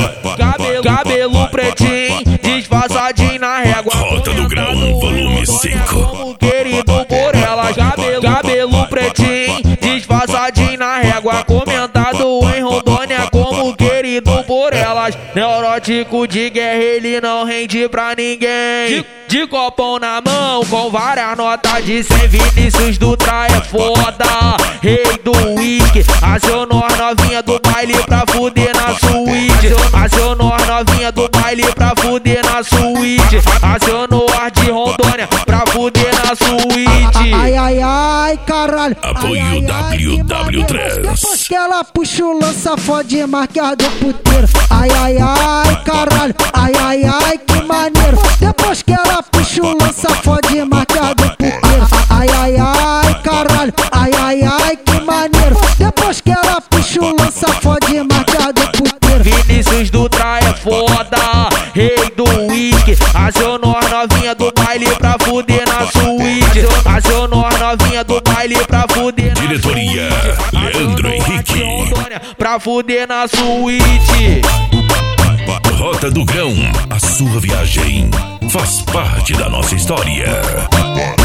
Cabelo pretinho, disfarçadinho na régua. Rota do Grão, volume 5. Como querido por elas. Cabelo pretinho, disfarçadinho na régua. Comentado em Rondônia como querido por elas. Neurótico de guerra, ele não rende pra ninguém. De copão na mão, com várias notas de 100. Vinícius Dutra é foda, rei do uísque. Acionou as novinha do baile pra fuder na suíte. Acionou as novinha do baile pra fuder na suíte. Acionou as de Rondônia pra fuder na suíte. Ai, ai, ai, caralho. Apoio WW3. Depois que ela puxa o lança, fode marcar do puteiro. Ai, ai, ai, caralho. Ai, ai, ai, que maneiro. Depois que ela puxa o lança, fode marcar do puteiro. Ai, ai, ai, caralho. Ai, ai, ai, que maneiro. Depois que ela puxa o lança, fode marcar do puteiro. Vinícius Dutra é foda, rei do uísque. Acionou as novinha do baile pra fuder na suíte. Acionou as novinha do baile pra fuder na Diretoria suíte. Leandro Henrique. Pra fuder na suíte. Rota do Grão, a sua viagem faz parte da nossa história.